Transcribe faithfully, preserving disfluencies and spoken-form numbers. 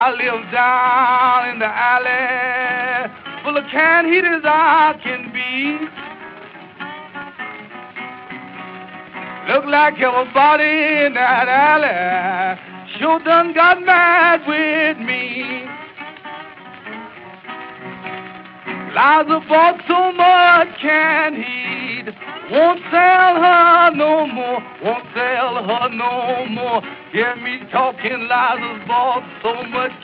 I live down in the alley, full of can heat as I can be. Look like everybody in that alley sure done got mad with me. Liza bought so much canned heat, won't sell her no more, won't sell her no more. Hear me talking, Liza's bought so much